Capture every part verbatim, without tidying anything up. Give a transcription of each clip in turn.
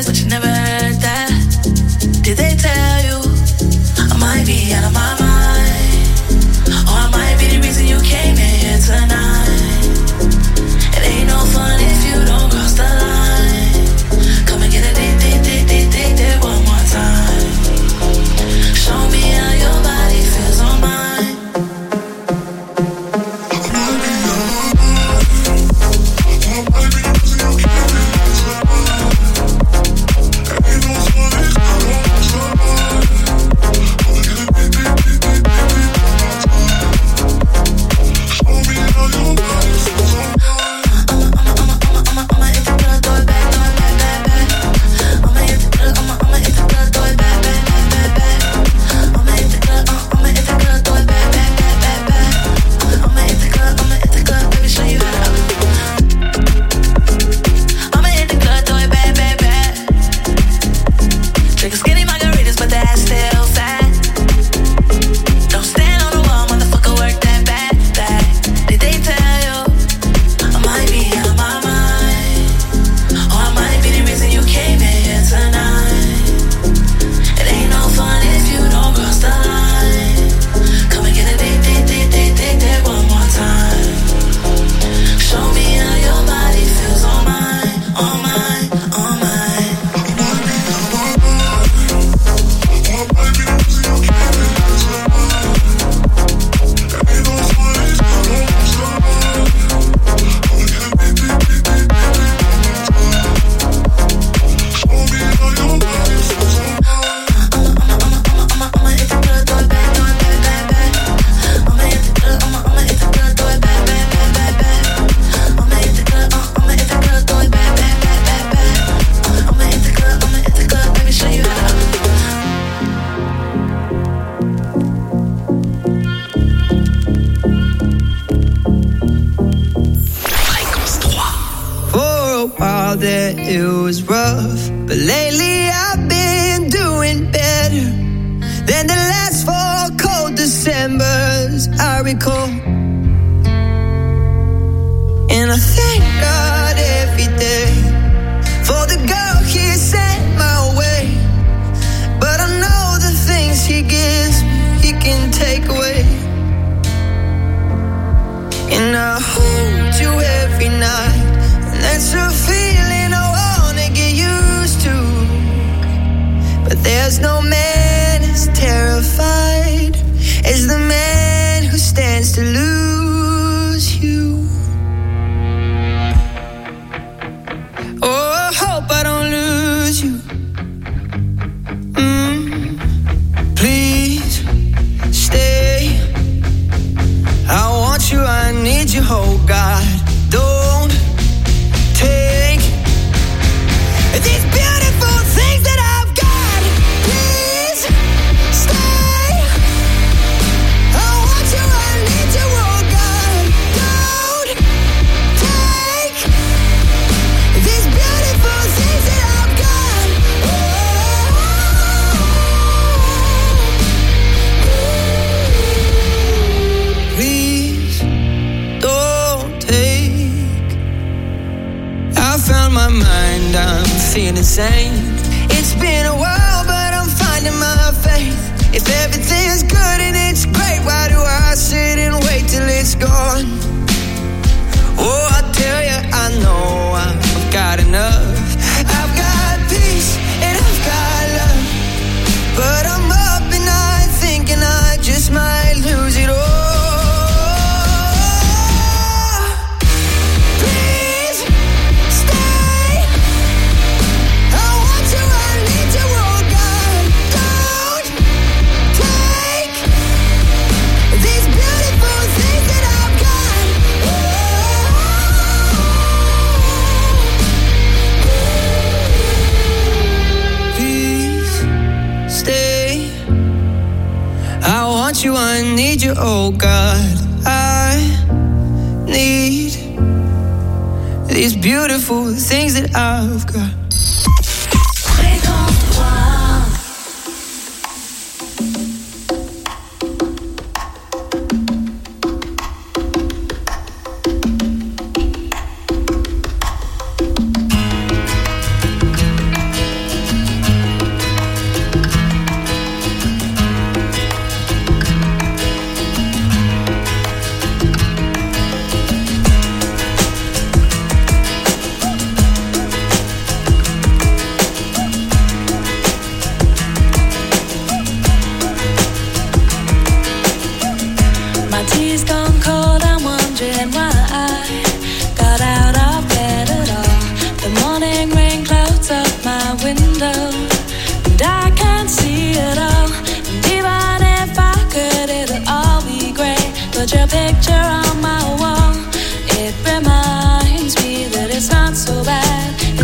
this, but you never heard that. Did they tell you I might be out of my mind? Or I might be the reason you came in here tonight. It ain't no fun if you don't cross the line. Come and get a date, date, date, date, date, date one more time. Show me how your body feels on mine. Oh God, I need these beautiful things that I've got.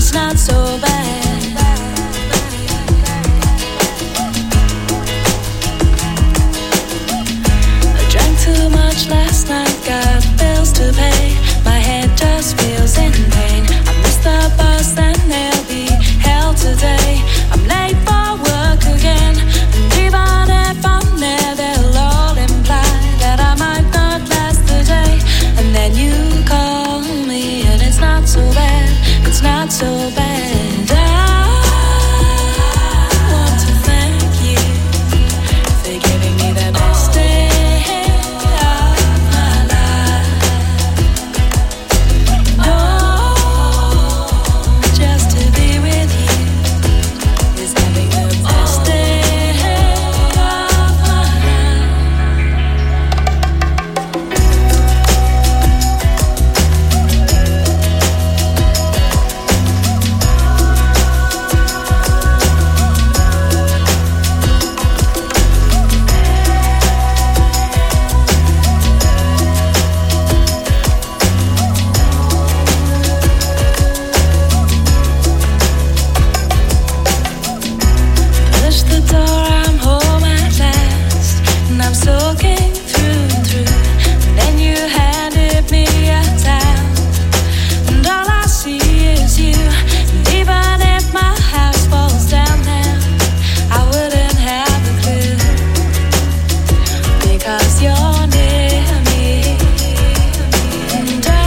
it's not so bad. I drank too much last night, got bills to pay. My head just feels in pain. I missed the bus and there'll be hell today. I'm late for work again, and even if I'm there, they'll all imply that I might not last the day. And then you call me, and it's not so bad, it's not so bad. I want to thank you for giving me the best day of my life. Oh, just to be with you is having the best day of my life. Push the door, I'm home at last, and I'm soaking through and through. And then you handed me a towel, and all I see is you. And even if my house falls down now, I wouldn't have a clue, because you're near me. And I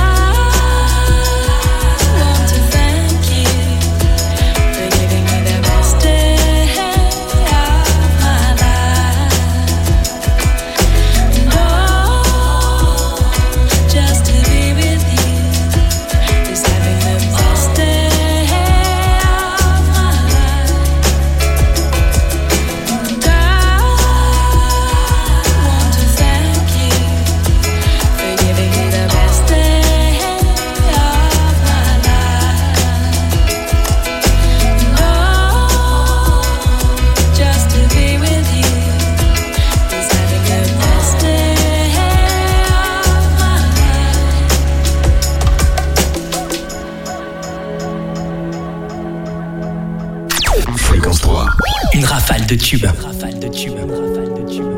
want to thank you for giving me the best day of my life. And oh, just to be with you is having the best day of my life. And I want to thank you for giving me the best day of my life. And oh, just to be with you is having the best day of my life. Fréquence trois. Une rafale de tubes. Une rafale de tubes. Une rafale de tubes.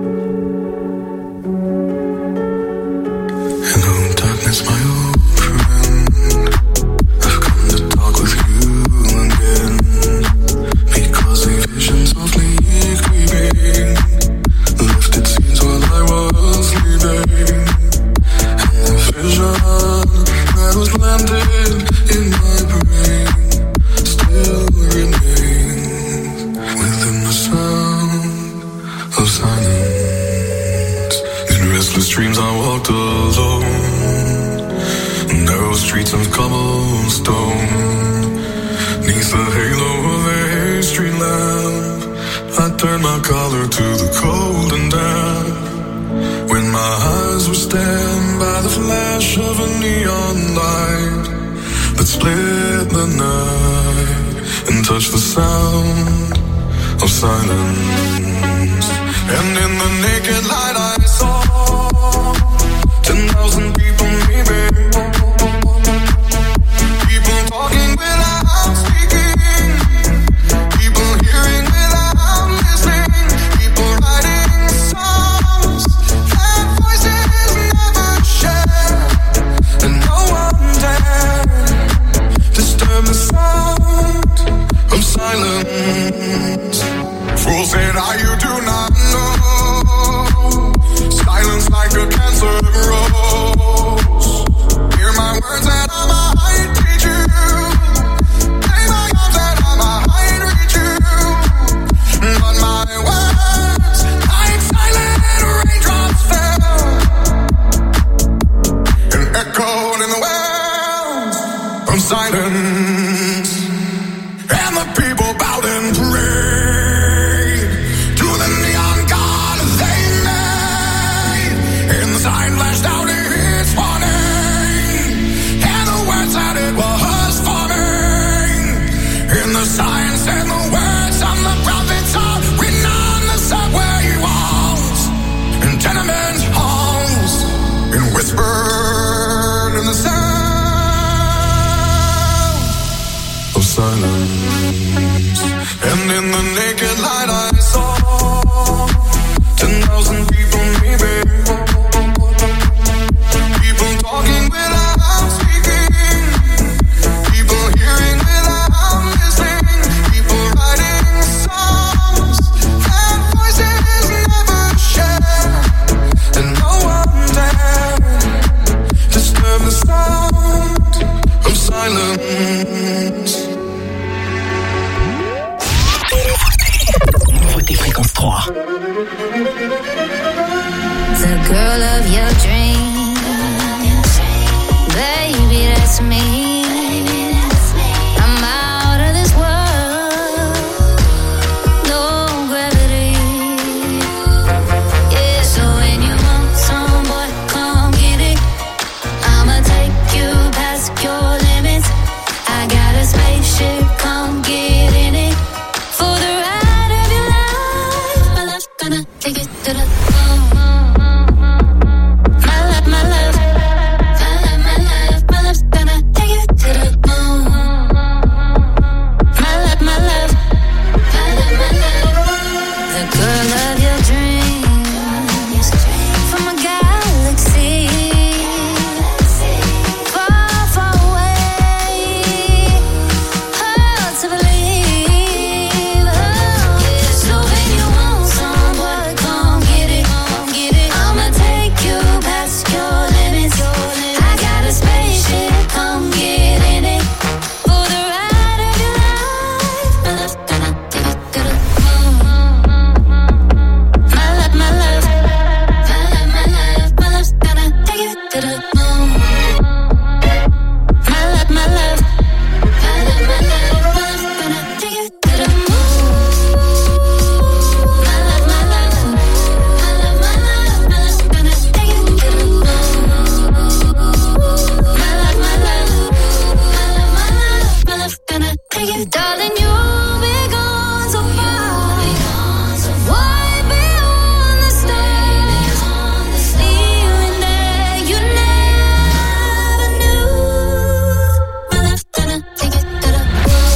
Hello, darkness, my old friend. I've come to talk with you again, because a vision softly creeping left its scenes while I was sleeping, and the vision that was landed in my brain still remains within the sound of silence. In restless dreams I walked alone, narrow streets of cobblestone, neath the halo of a street lamp. I turned my collar to the cold and damp, when my eyes were stabbed by the flash of a neon light that split the night and touched the sound of silence. And in the naked light I saw ten thousand people maybe, people talking without speaking, people hearing without listening, people writing songs that voices never share, and no one dared disturb the sound of silence. Fools said, "Ah, you do not know. Silence like a cancer grows. Hear my words that I might teach you. Play my arms that I might reach you. But my words, like silent raindrops, fell and echoed in the wells of silence. And the people bowed and prayed to the neon god they made. And the sign flashed out its warning, and the words that it was forming. And the sign said the words of the prophets are written on the subway walls and tenement halls, and whispered in the sound silence. And in the naked light I saw ten thousand people maybe, people talking without speaking, people hearing without listening, people writing songs that voices never share, and no one dared disturb the sound of silence. Nouveauté Fréquence trois. The girl of your dreams, baby, that's me. I'm out of this world, no gravity. Yeah, so when you want some, boy, come get it. I'ma take you past your limits. I got a spaceship, come get in it. For the ride of your life, my love's gonna take it to the moon. My love, my love, my love, my love, my love's gonna take it to the moon. My love, my love, my love, my love, the girl of your dreams, from a galaxy far, far away. Hard to believe. Oh, yeah. So when you want some, boy, come get it, come get it. I'ma take you past your limits. I got a spaceship, come get in it. For the ride of your life, my love's gonna take it to the moon. My love, my love, my love, my love, my love's gonna take it to the moon. My love, my love, my love, my love, my love's gonna take it to the moon. My love, my love, my love, my love, my love's gonna take it to the moon. My love, my love, my love, my love, my love's gonna take it. Darling, you'll be gone so far, way beyond the stars, even there you never knew. My love's gonna take it to the moon.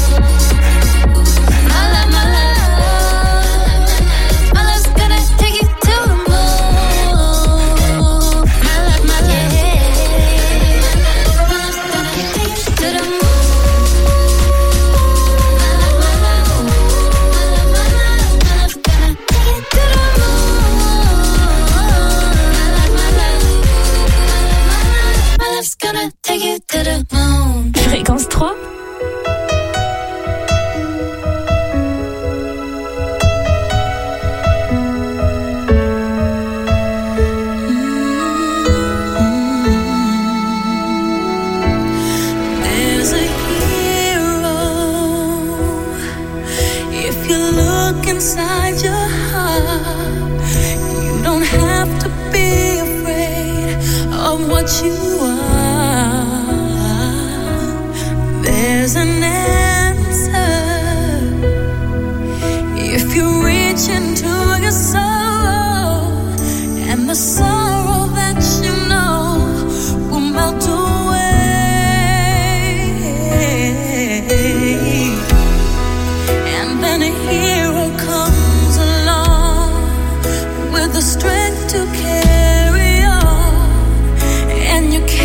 My love, my love, my love's gonna take it to the moon. My love, my love, my love's gonna take it to the moon. My love's gonna take it to the moon. Fréquence trois. There's a hero. If you look inside your heart, you don't have to be afraid of what you are. There's an answer if you reach into your soul, and the sorrow that you know will melt away. And then a hero comes along with the strength to carry on, and you can't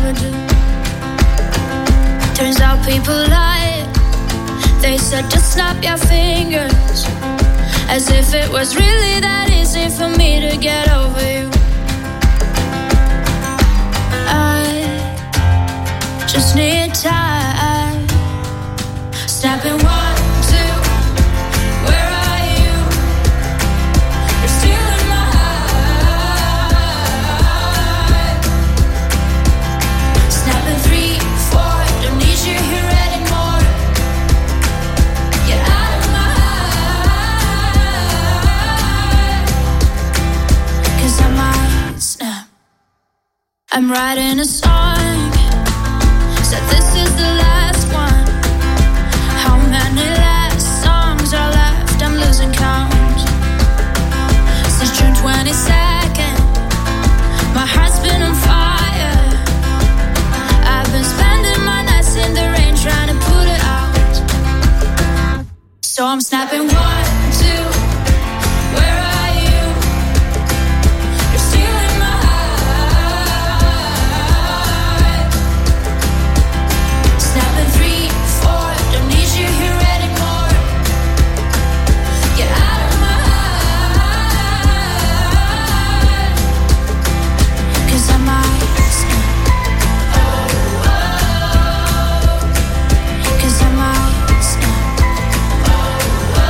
ever do. Turns out people lie. They said just snap your fingers, as if it was really that easy for me to get over you. I just need time. Snapping one, two, where are you? You're stealing my heart. Snapping three, four, don't need you here anymore. Get out of my heart. 'Cause I might snap. I'm writing a song, said this is the last one. How many last songs are left? I'm losing count. Since June twenty-second, my heart's been on fire. I've been spending my nights in the rain trying to put it out. So I'm snapping one, two, where are you? You're stealing my heart. Snapping three, four, don't need you here anymore. Get out of my heart. 'Cause I might snap. Oh, oh. 'Cause I might snap. Oh,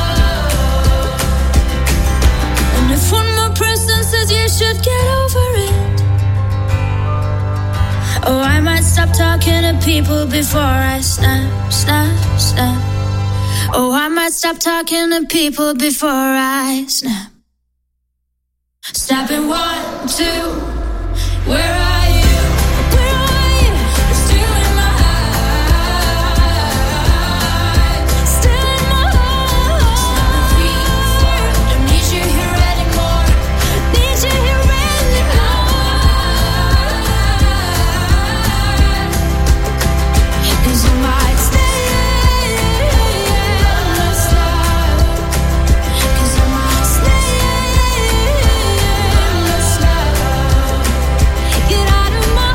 oh. And if one more person says you should get over it, oh, I might stop talking to people before I snap, snap, snap. Oh, I might stop talking to people before I snap. Snapping one, two, where are you? Where are you? You're stealing my heart. Stealing my heart. Snapping three, four, don't need you here anymore. Need you here anymore. 'Cause I might stay in the snow. 'Cause I might stay in the snow. Get out of my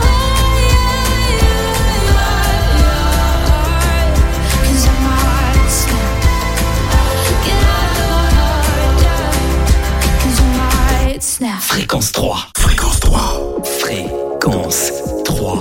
heart. 'Cause I might snap. Get out of my heart. 'Cause I might snap. Fréquence trois. Fréquence trois. Fréquence trois.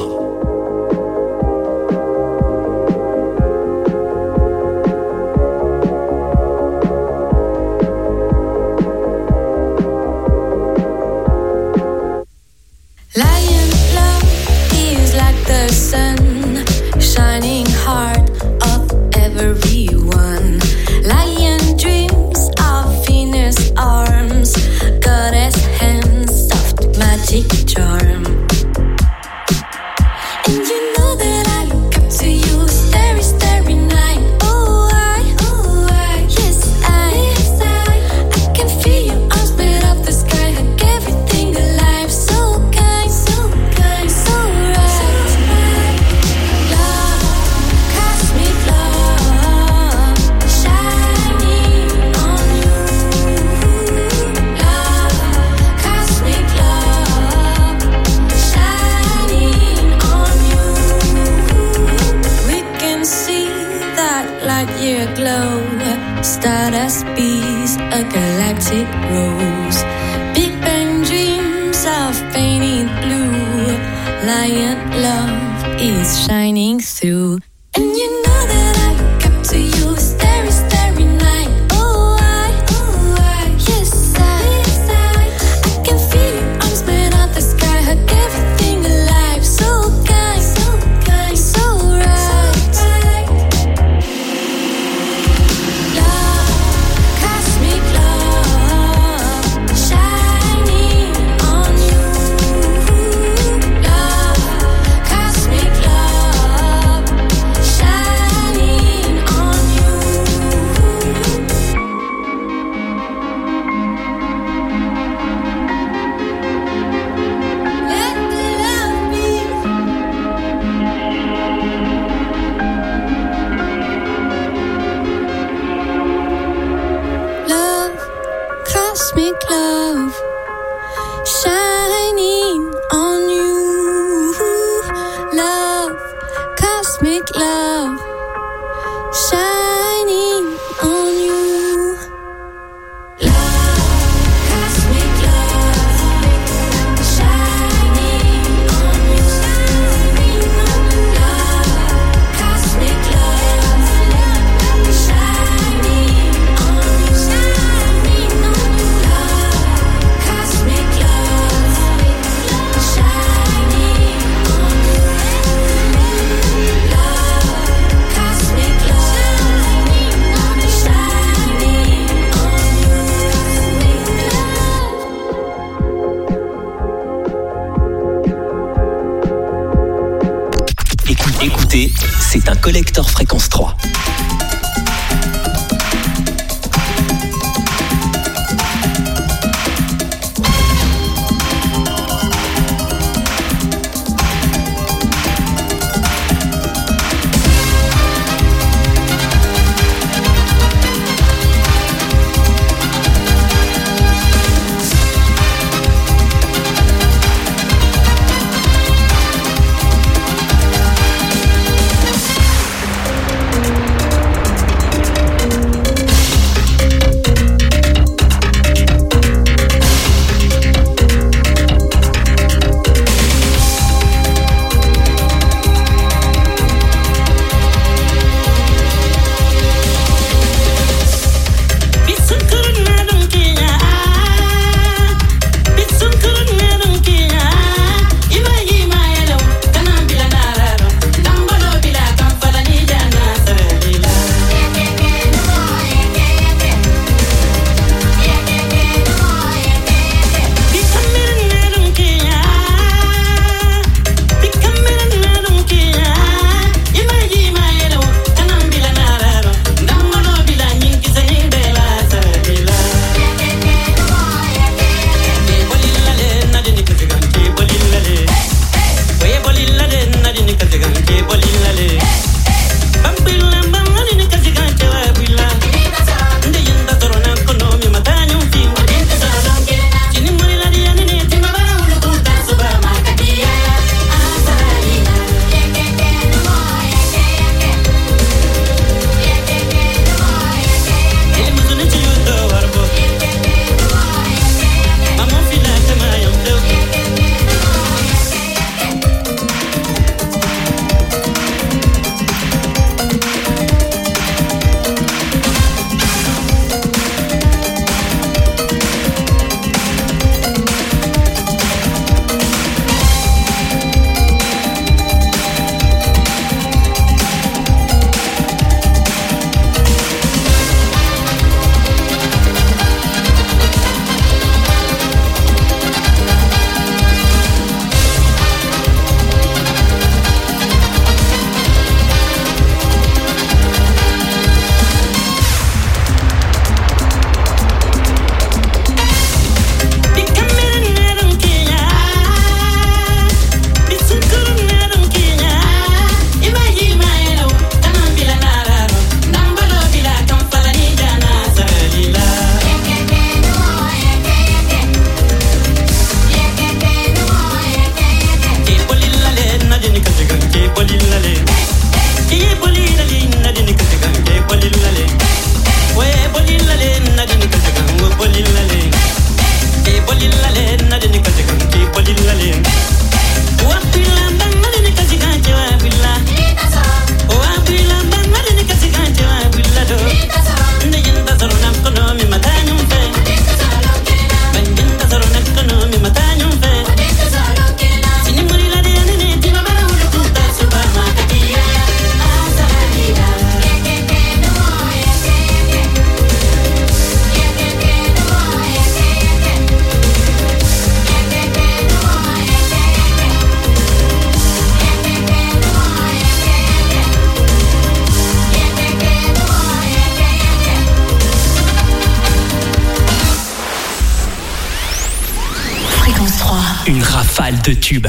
Lion love is like the sun, shining heart of everyone. Lion dreams of Venus arms, goddess hands, soft magic charm. And you know that I look up to you, starry, starry night. Oh, I, oh, I, yes, I, yes, I, I can feel your arms made of the sky, hug everything alive. So kind, so kind, so right. Love, cosmic love, shining on you. Love, cosmic love, shining on you. We can see that light year glow, stardust bees, a galactic rose. Big Bang dreams of painted blue. Lion love is shining through. And you know that I look up to you, starry, starry night. Oh, I, oh, I, yes, I, yes, I, I can feel your arms made of the sky, hug everything alive. So kind, so kind, so right. Love, cosmic love, shining on you. Love, cosmic love, shining on you. Let the love be. Love, cosmic love, shining on you. c'est un collector fréquence trois. Une rafale de tubes.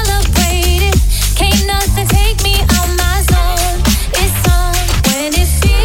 Take me out my zone. It's on when it feels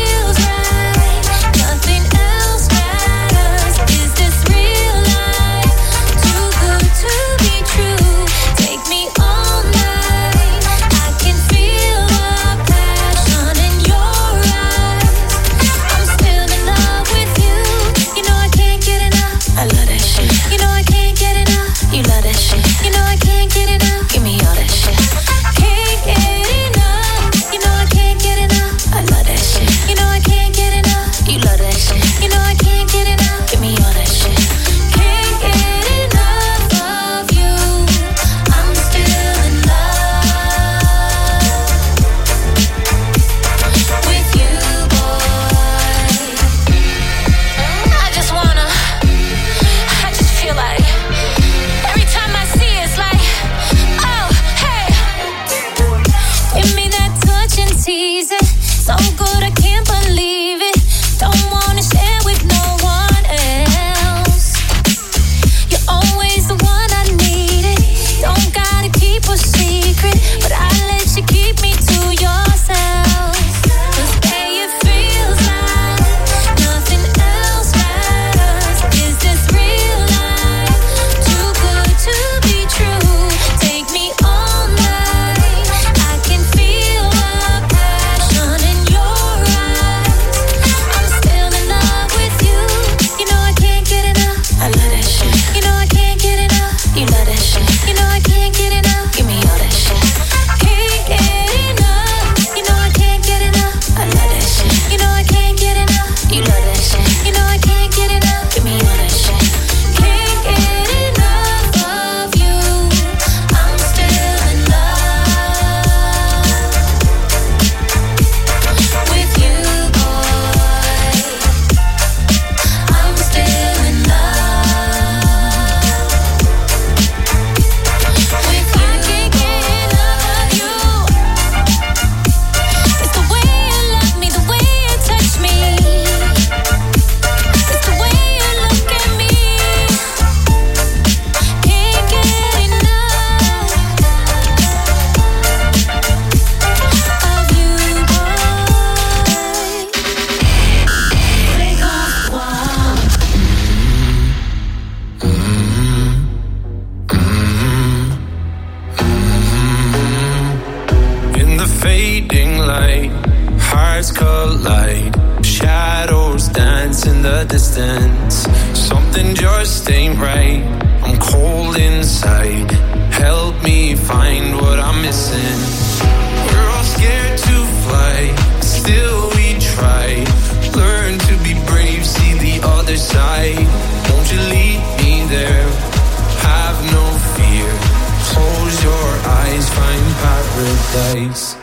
fading light, hearts collide, shadows dance in the distance. Something just ain't right, I'm cold inside. Help me find what I'm missing. We're all scared to fly, still we try. Learn to be brave, see the other side. Won't you lead me there? Have no fear. Close your eyes, find paradise.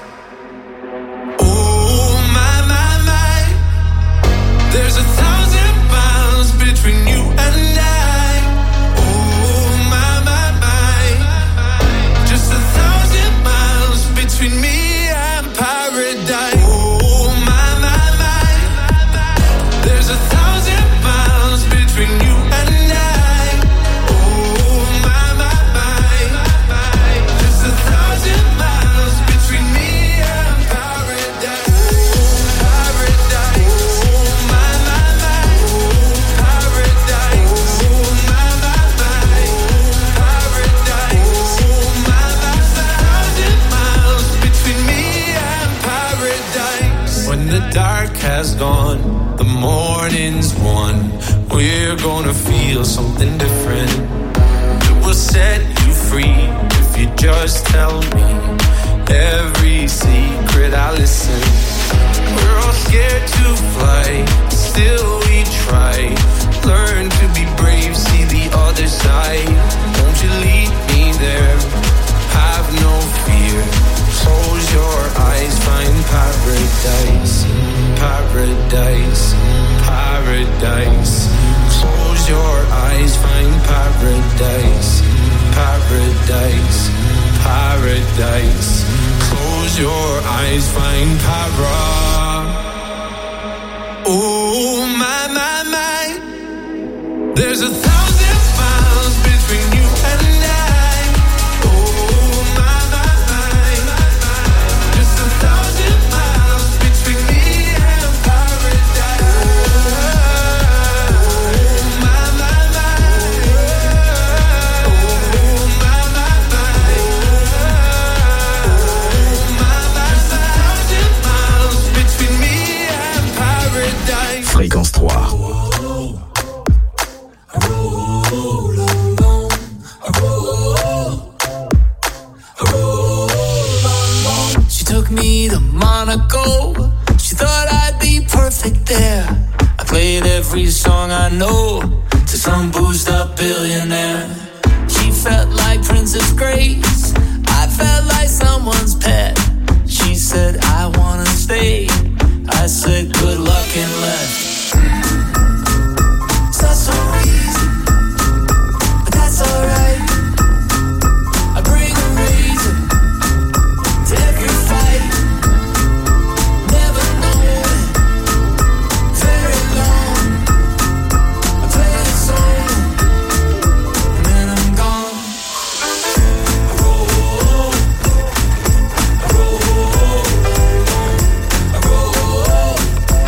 Oh my, my, my. There's a thousand miles between you and I. Oh my, my, my. Just a thousand miles between me and paradise. Oh my, my, my. There's a thousand miles between you and I. Has gone, the morning's won. We're gonna feel something different. It will set you free if you just tell me every secret. I listen. We're all scared to fly, still we try. Learn to be brave, see the other side. Won't you lead me there? Have no fear. Close your eyes, find paradise. Paradise, paradise. Close your eyes, find paradise. Paradise, paradise. Close your eyes, find para. Oh my, my, my. There's a thousand miles between you and I. Fréquence trois. She took me to Monaco. She thought I'd be perfect there. I played every song I know to some boozed up billionaire. She felt like Princess Grace. I felt like someone's pet. She said, I wanna stay. I said, good luck and left. It's not so easy, but that's alright. I bring a reason to every fight. Never known it very long. I play a song and then I'm gone. I roll, I roll, I roll, I roll.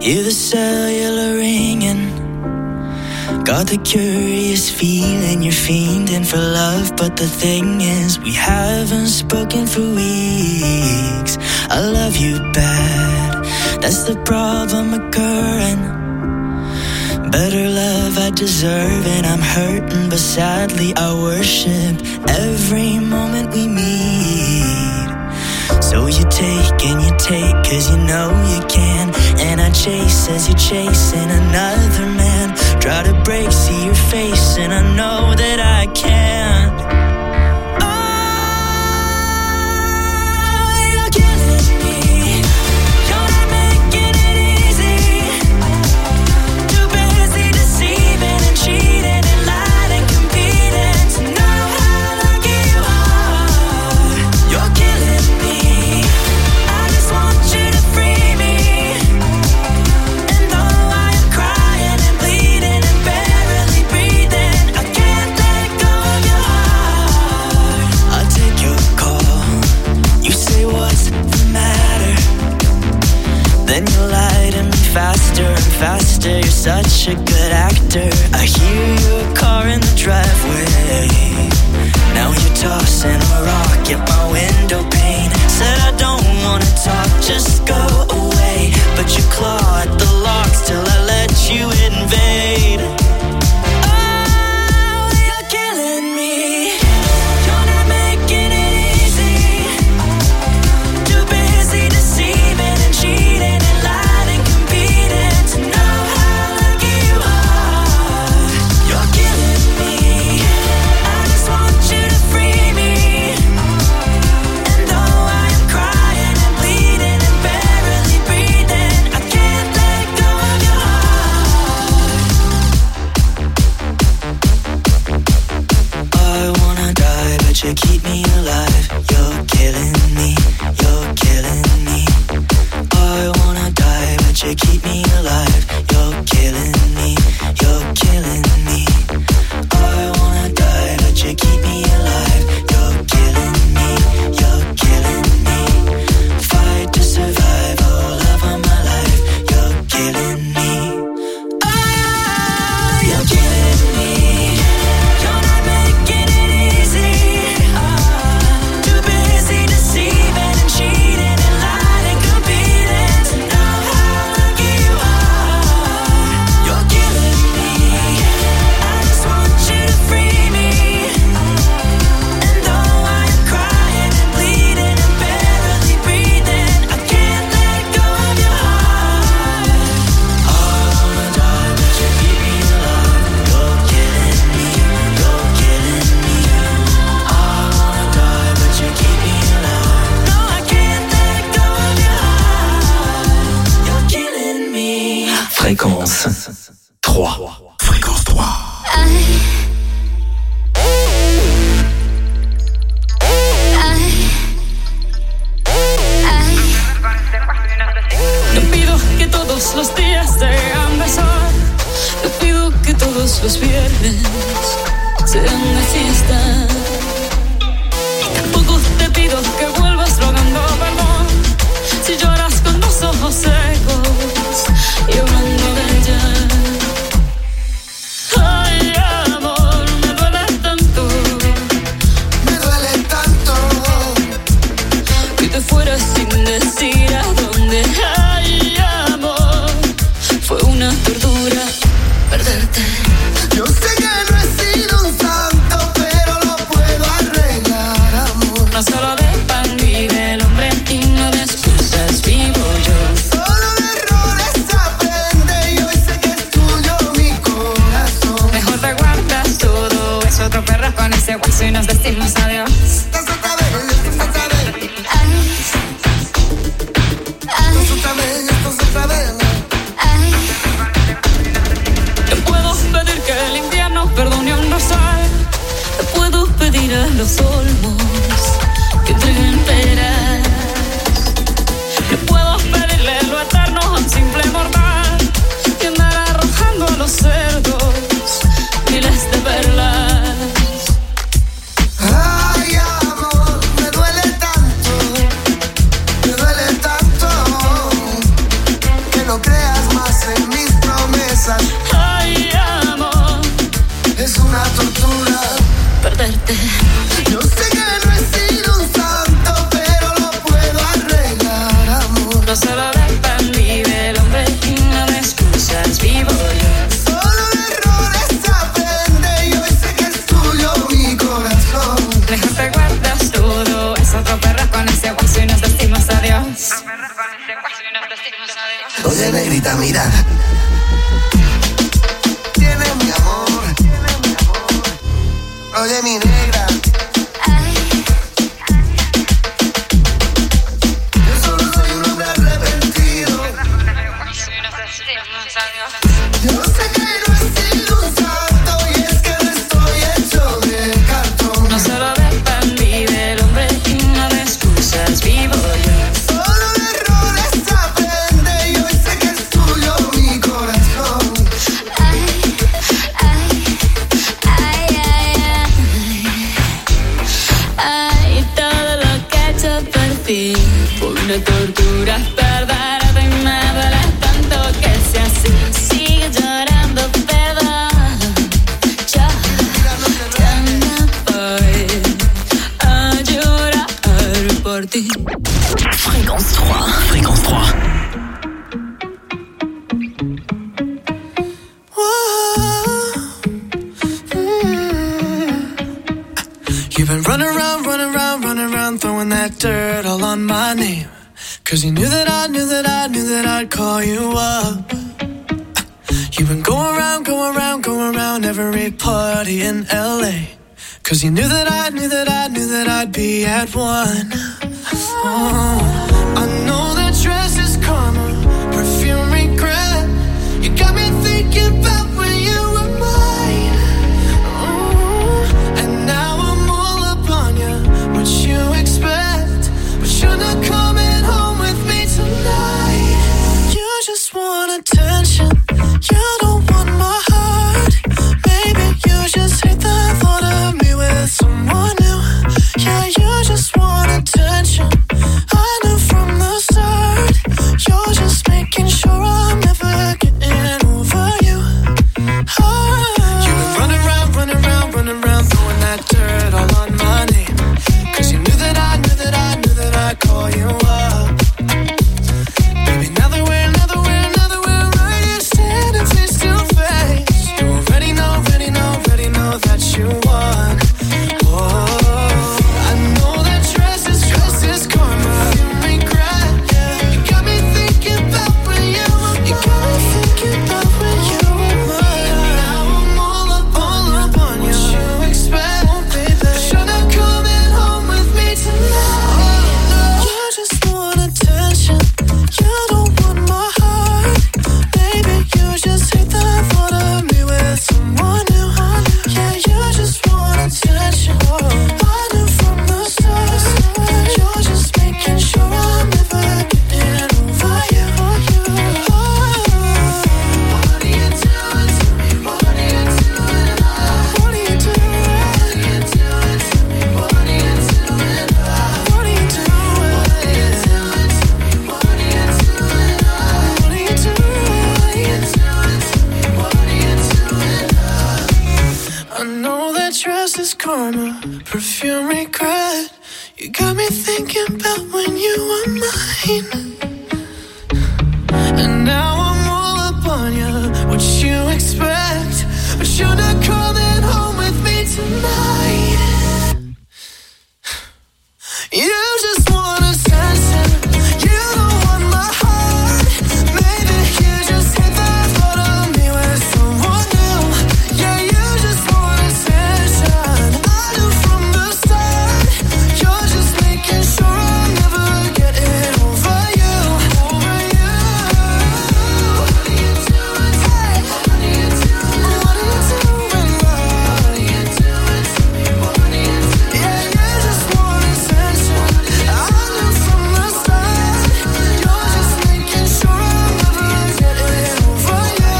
Hear the cellular ringing. Got the curious feeling you're fiending for love, but the thing is we haven't spoken for weeks. I love you bad, that's the problem occurring. Better love I deserve and I'm hurting, but sadly I worship every moment we meet. So you take and you take cause you know you can, and I chase as you're chasing another man. Try to break, see your face, and I know that I can't. Oh, you're killing me. You're not making it easy. Too busy deceiving and cheating and lying and competing to know how lucky you are. You're killing me. I just want you to free me. And though I am crying and bleeding and barely breathing, I can't let go of your heart. I take your call. You say what's the matter? Then you lie to me faster and faster. You're such a good actor. I hear your car in the driveway. Now you're tossing a rock at my window pane. Said I don't wanna talk, just go away. But you claw at the locks till I let you invade. Oh, you're killing me. You're not making it easy. Too busy deceiving and cheating and lying and competing to know how lucky you are. You're killing me. I just want you to free me. And though I am crying and bleeding and barely breathing, I can't let go of your heart. I wanna die, but you keep me alive. You're killing me, you're killing me. I wanna die, but you keep me alive. You're killing me, you're killing me. I wanna die, but you keep me alive. You're killing me, you're killing me. Fight to survive, oh love of my life. You're killing me. Ah, you're killing me. You're not making it easy. Ah, too busy deceiving and cheating and lying and competing to know how lucky you are. You're killing me. I just want you to free me. And though I am crying and bleeding and barely breathing, I can't let go of your heart. I wanna die, but you keep me alive. You're killing me, you're killing me. I wanna die, but you keep me alive. No, I can't let go of your heart. You're killing me. Fréquence trois. Fréquence trois. No pido que todos los días sean de sol. No pido que todos los viernes sean de fiesta. Tampoco te pido que vuelvas rogando perdón si lloras con los ojos secos y hablando de ella. Ay, amor, me duele tanto, Me duele tanto. que te fueras sin decir a dónde. Ay, amor, fue una tortura perderte. Yo sé que no he sido un santo, pero lo puedo arreglar, amor. No solo de pan vive el hombre y no de excusas vivo yo. Solo de errores aprende y hoy sé que es tuyo mi corazón. Mejor te guardas todo eso, otro perro con ese hueso y nos decimos adiós. Estás otra vez, estás otra vez. Estás otra vez, estás otra vez. Te puedo pedir que el invierno perdone un rosal. Te puedo pedir a los olmos que entreguen peras. Te puedo pedirle lo eterno a un simple mortal que andará arrojando a los cerdos miles de perlas. Ay, amor, me oportunidad. Tiene mi amor. Oye, mi negra. Yo solo soy un hombre arrepentido. Yo sé que no he sido un santo y es que no estoy hecho de cartón. No solo dependí del hombre y no de excusas vivo yo. Solo de errores aprende y hoy sé que es tuyo mi corazón. Ay, ay, ay, ay, ay. Ay, todo lo que he hecho por ti fue una tortura, perderte y me duele tanto que sea así. Sigue llorando, perdón. Yo ya me voy a llorar por ti. Fréquence trois. Fréquence trois. You've been running around, running around, running around, throwing that dirt all on my name. Cause you knew that I knew that I knew that I'd call you up. You've been going around, going around, going around every party in L A. Cause you knew that I knew that I knew that I'd be at one. Oh, I know that dress is karma, perfume regret. You got me thinking about when you were mine. Oh, and now I'm all up on you. What you expect? But you're not coming home with me tonight. You just want attention. You don't want my heart. Baby, you just hate the thought of me with someone new. Yeah, you just want attention. I knew from the start. You're just making sure I'm never getting over you. Oh. You've been running around, running around, running around, throwing that dirt all on my name. Cause you knew that I knew that I knew that I'd call you up. Baby, now that we're, now that we're, now that we're right here standing face to face, you already know, already know, already know that you won. Oh, I know that dress is, dress is karma. You regret, yeah. You got me thinking about when you were mine. You got me thinking about when you were mine. And now I'm all up, all up on you. What you expect, oh, baby? But you're not coming home with me tonight. You just want attention. You don't want my heart. Baby, you just hate the thought of me with someone new. Yeah, you just want attention. I knew from the start. You're just making sure I'm never getting over you. Oh. What are you doing to me? What are you doing? What are you doing? What are you doing to me? What are you doing? What are you doing? What are you doing to me? What are you doing? What are you doing? What are you doing to me? What are you doing? I know that dress is karma, perfume regret. You got me thinking about when you were mine. And now I'm all up on you. What you expect? But you're not coming home with me tonight. You just want attention. You don't want my heart. Maybe you just hate the thought of me with someone new. Yeah, you just want attention. I knew from the start. You're just making sure I'm never getting over you. Over you. What are you doing? Hey, what are you doing? What are you doing? What are you doing to me? What are you doing? Yeah, you just want attention. I knew from the start. You're just making sure I'm never getting over you.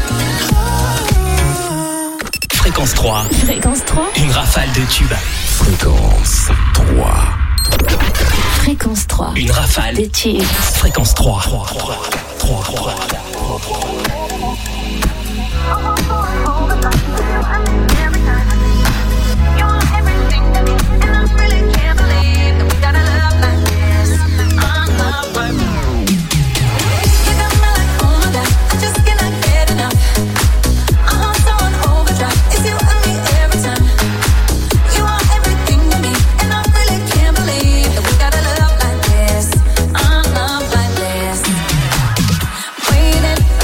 Oh. Fréquence trois. Fréquence trois. Une rafale de tubes. Fréquence trois. Fréquence trois. Une rafale de tubes. Fréquence trois. trois, trois, trois, trois. Waiting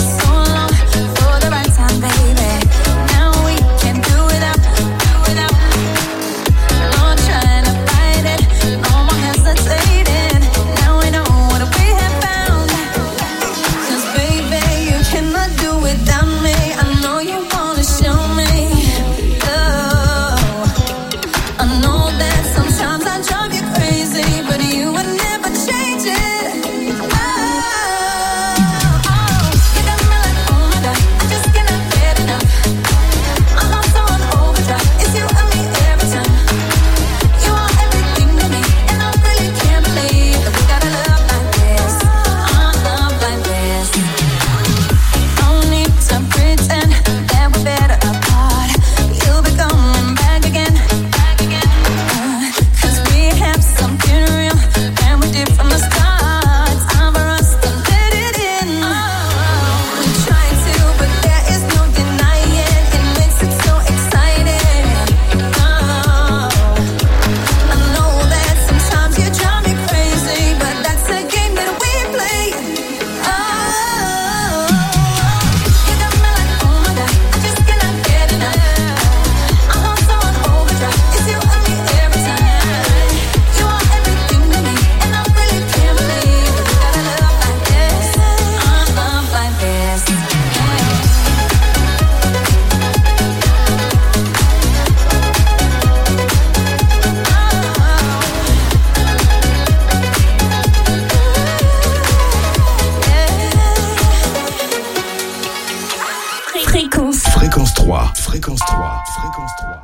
Fréquence trois, Fréquence trois.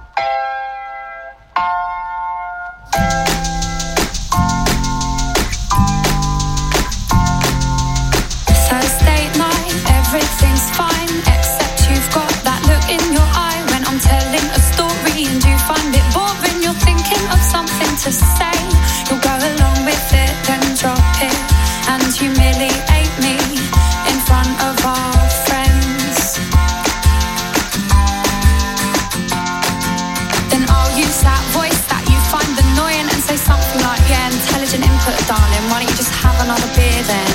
Thursday night, everything's fine, except you've got that look in your eye when I'm telling a story and you find it boring. You're thinking of something to say, you'll go along with it, then drop it and humiliate me in front of our friends. Then I'll use that voice that you find annoying and say something like, yeah, intelligent input, darling, why don't you just have another beer then?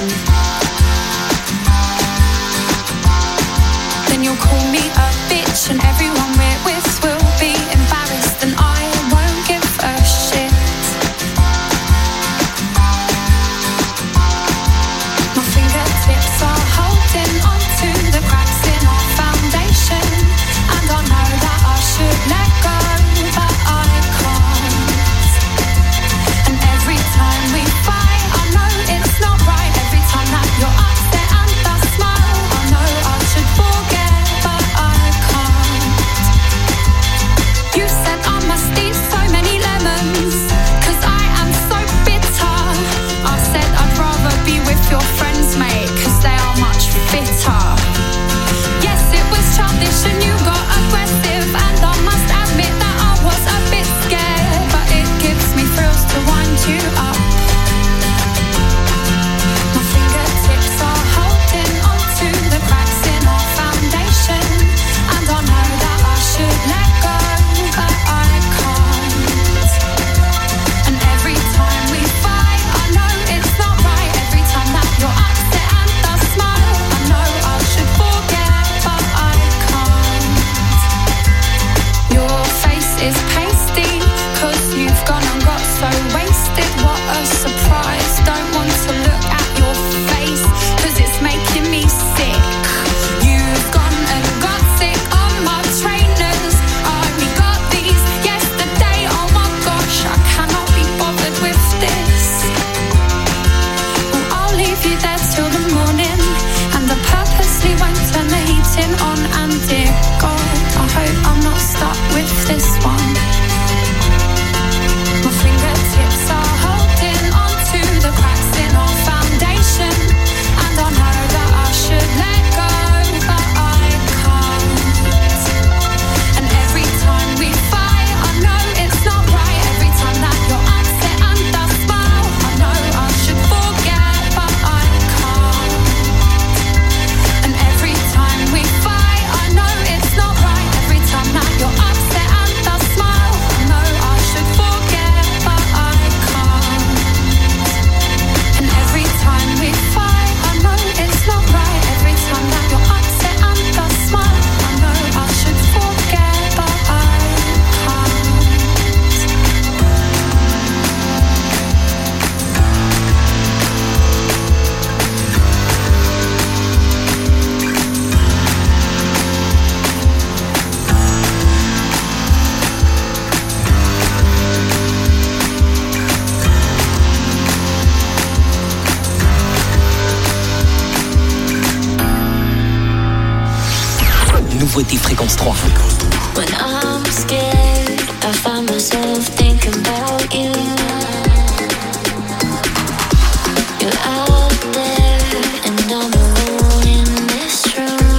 Then you'll call me a bitch and everyone we're with will be embarrassed and I won't give a shit. My fingertips are holding onto the cracks in our foundation, and I know that I should let go, but I can't. And every time we fight, I know it's not right. Every time that you're upset and I smile, I know I should forget, but I can't. You said I must eat so many lemons, 'cause I am so bitter. I said I'd rather be with your friends, mate, 'cause they are much fitter. Yes, it was childish and you got aggressive, and I must admit that I was a bit scared, but it gives me thrills to wind you up. My fingertips are holding onto the cracks in our foundation, and I know that I should let go, but I can't. And every time we fight, I know it's not right. Every time that you're upset and I smile, I know I should forget, but I can't. Your face is pasty, 'cause you've gone and got so wasted. What a surprise. Don't want to look at your face, 'cause it's making me sick. You've gone and got sick on my trainers. I only got these yesterday. Oh my gosh, I cannot be bothered with this. Well, I'll leave you there till the morning, and I purposely won't turn the heating on. And dear God, I hope I'm not stuck with this one. My fingertips are holding onto the cracks in our foundation, and I know that I should let go, but I can't. And every time we fight, I know it's not right. Every time that you're upset and I smile, I know I should forget, but I can't. And every time we fight, I know it's not right. Every time that you're upset and I smile, I know I should forget, but I can't. And every time we fight, I know it's not right. Every time that you're upset and I smile, I know I should forget, but I can't. Nouveauté Fréquence trois. When I'm scared, I find myself thinking about you. You're out there and I'm alone in this room.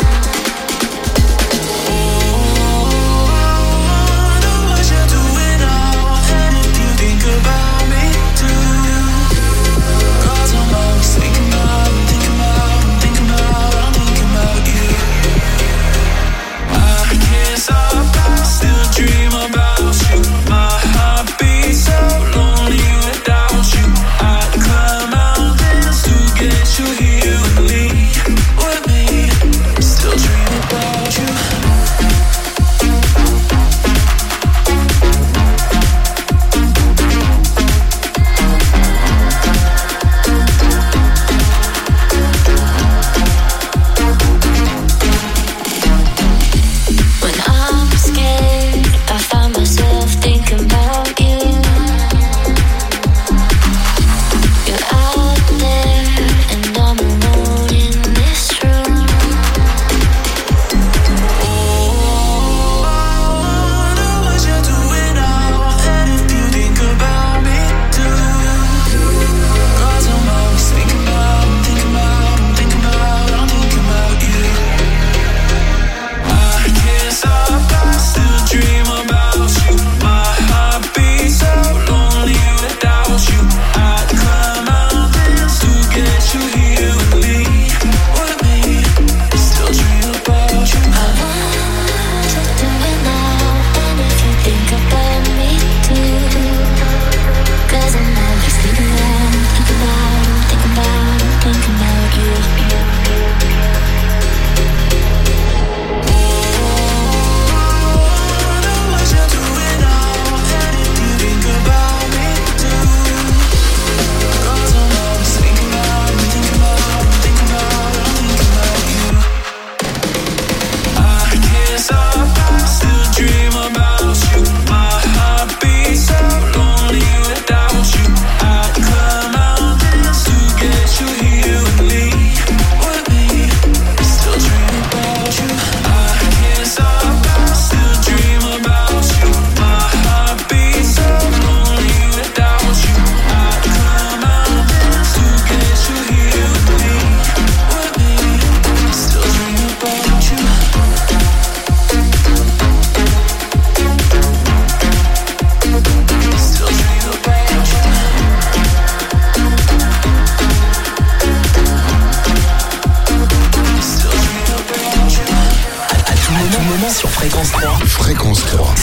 I know what you're doing now, and if you think about me too, 'cause I'm always thinking about, thinking about, thinking about, I'm thinking about you. I can't stop, I still dream about you. My heart beats so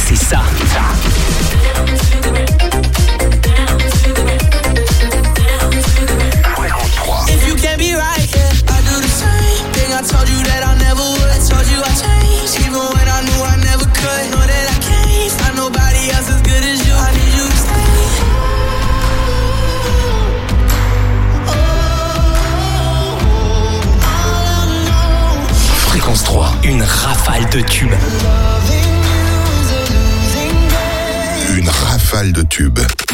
c'est ça. If you can't be right, yeah, I do the same thing. I told you that I never would. Told you I changed, even when I knew I never could. Know that I can't find nobody else as good as you. I need you to stay. Fréquence trois, une rafale de tubes. Une rafale de tubes.